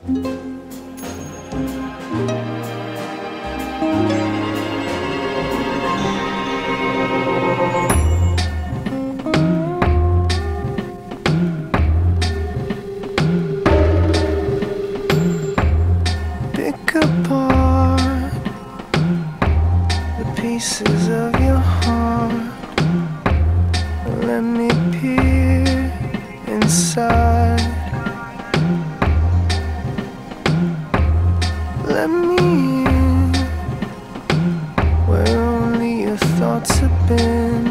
Pick apart the pieces of your heart. Let me peer inside. Let me in where only your thoughts have been.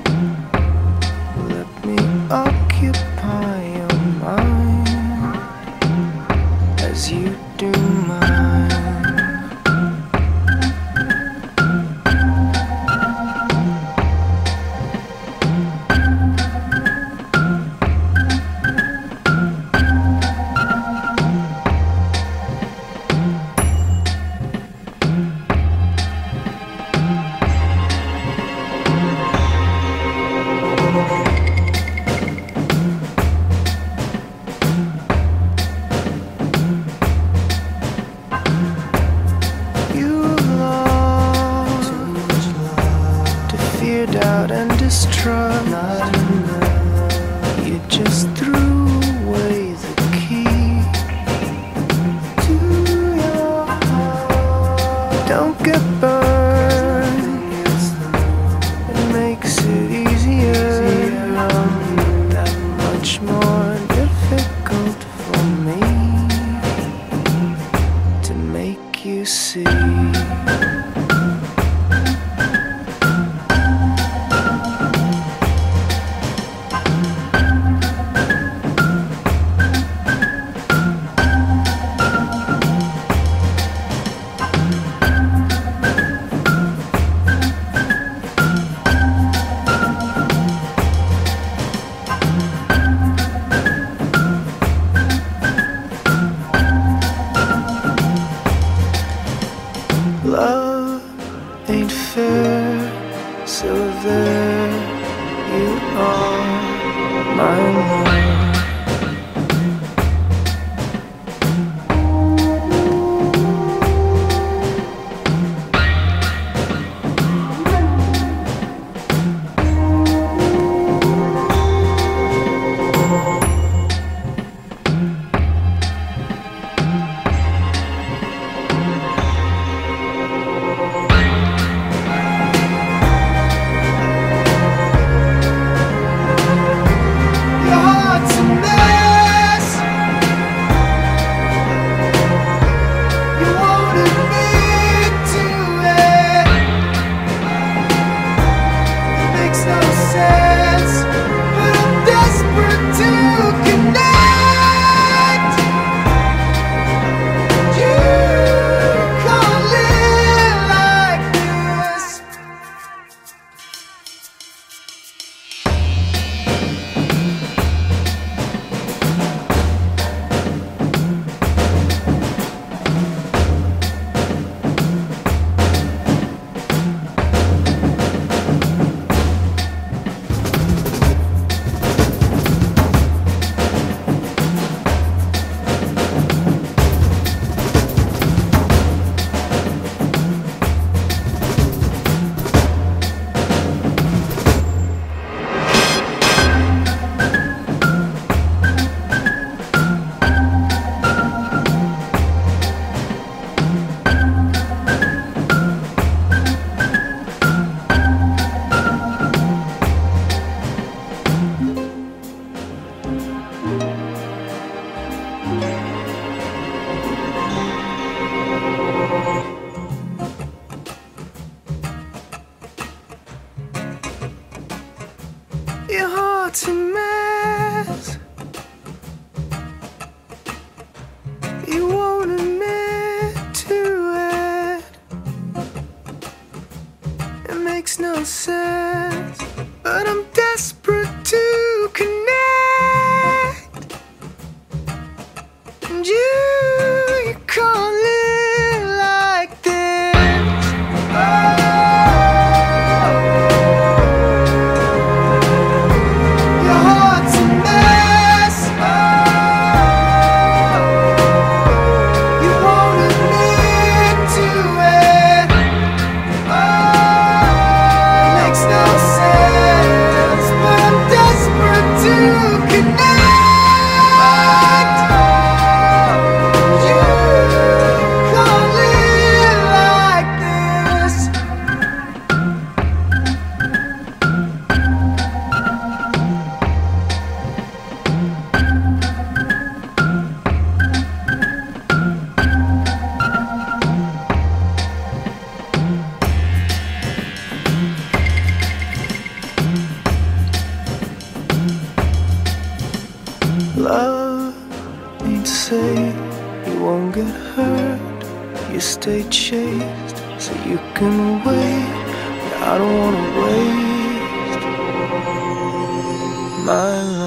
Let me occupy your mind as you do mine. Doubt and distrust. You just threw away the key to your heart. Don't get burned. It makes it easier. That much more difficult for me to make you see. Love ain't fair, so there you are, my love. Your heart's a mess. You won't admit to it. It makes no sense, but I'm desperate to connect. And you can't live like this. Oh. Your heart's a mess. Oh. won't get hurt. You stay chaste so you can wait. I don't wanna waste my life.